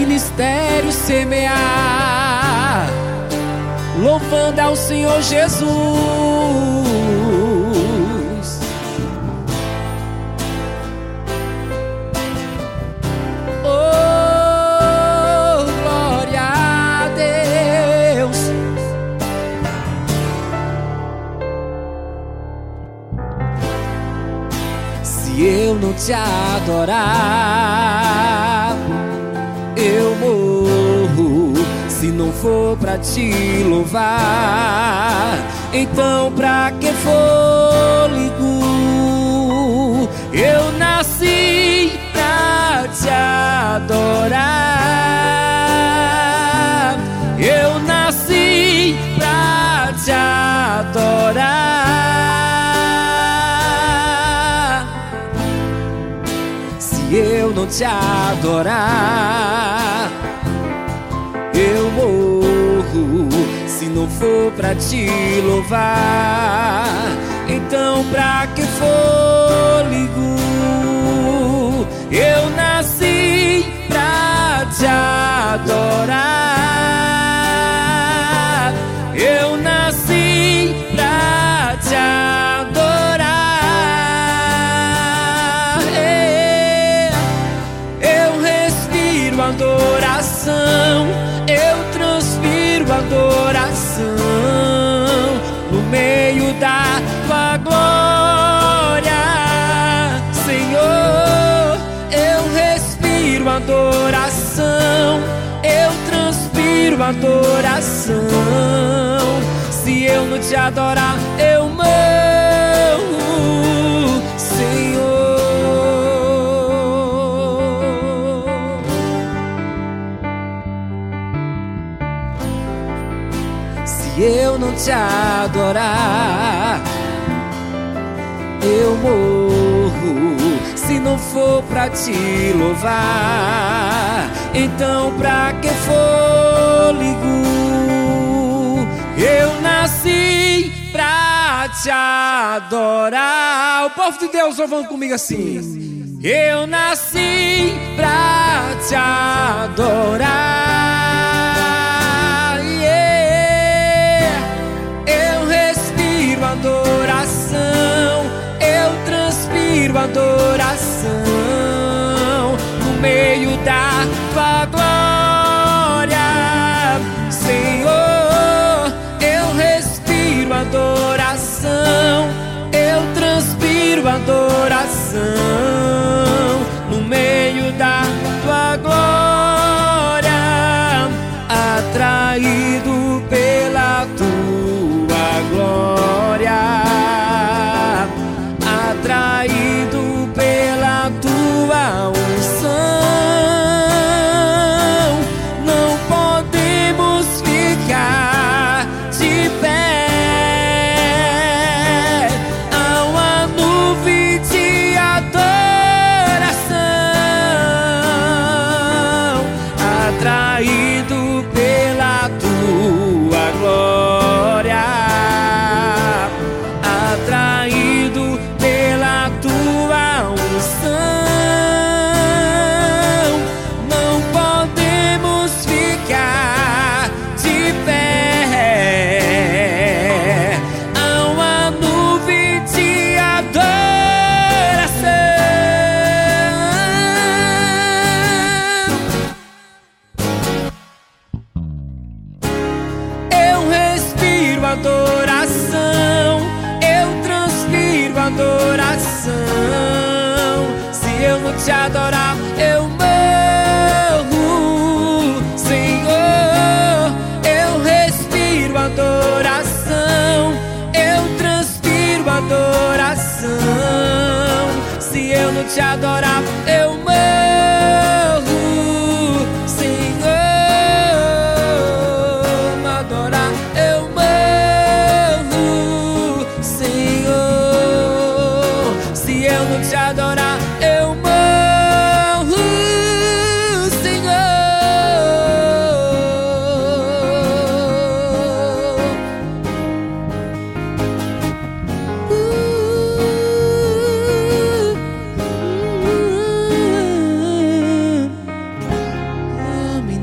ministério semear, louvando ao Senhor Jesus. Oh, glória a Deus. Se eu não te adorar, eu morro. Se não for pra te louvar, então pra que fôlego? Eu nasci pra te adorar. Eu nasci pra te adorar. Se eu não te adorar, eu morro. Se não for pra te louvar, então pra que fôlego? Eu nasci pra te adorar. Eu nasci pra te adorar. Eu respiro adoração, eu transpiro adoração no meio da tua glória, Senhor. Eu respiro adoração, eu transpiro adoração. Se eu não te adorar, eu morro, Senhor. Se eu não te adorar, eu morro. Se não for pra te louvar, então pra que fôlego? Eu nasci pra te adorar. O povo de Deus louvando comigo assim: eu nasci pra te adorar. Eu respiro adoração, eu transpiro adoração no meio da tua glória, Senhor. Eu respiro adoração, eu transpiro adoração no meio da tua glória, atraído pela tua glória, atraído pela tua unção. Não podemos ficar de pé, há uma nuvem de adoração, atraído pela tua glória, atraído pela tua unção. Não podemos ficar de pé, há uma nuvem de adoração. Eu respiro adoração, eu transpiro adoração. Se eu não te adorar, eu morro, Senhor. Eu respiro adoração, eu transpiro adoração. Se eu não te adorar, eu morro, Senhor. Me adorar, eu morro, Senhor. Se eu não te adorar, eu morro, Senhor.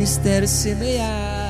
mistério semear.